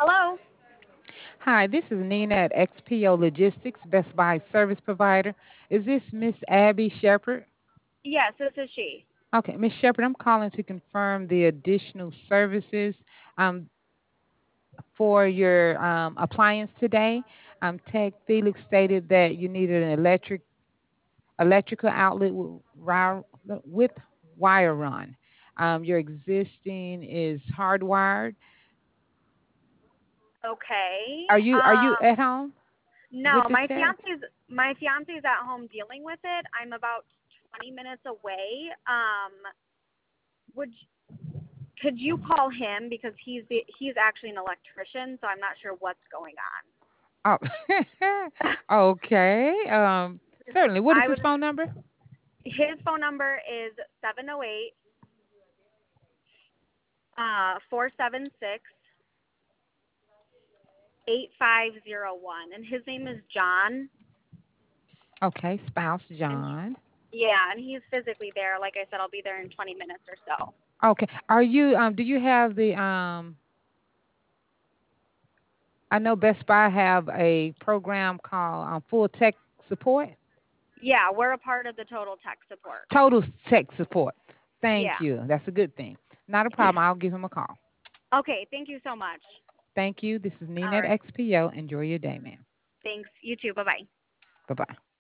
Hello? Hi, this is Nina at XPO Logistics, Best Buy service provider. Is this Miss Abby Shepherd? Yes, this is she. Okay, Miss Shepherd, I'm calling to confirm the additional services for your appliance today. Tech Felix stated that you needed an electrical outlet with wire run. Your existing is hardwired. Okay. Are you at home No, with the tech? my fiance's at home dealing with it. I'm about 20 minutes away. Would could you call him because he's actually an electrician, so I'm not sure what's going Oh, on. okay. Certainly. What is I his would phone number? His phone number is 708 476 8501, and his name is John. Okay, spouse And John. yeah, and he's physically there. Like I said, I'll be there in 20 minutes or so. Okay. Are you do you have the I know Best Buy have a program called Full Tech Support? Yeah, we're a part of the Total Tech Support. Total Tech Support. Yeah. Thank you. That's a good thing. Not a problem. I'll give him a call. Okay, thank you so much. Thank you. This is All Nina at right. XPO. Enjoy your day, ma'am. Thanks. You too. Bye bye. Bye bye.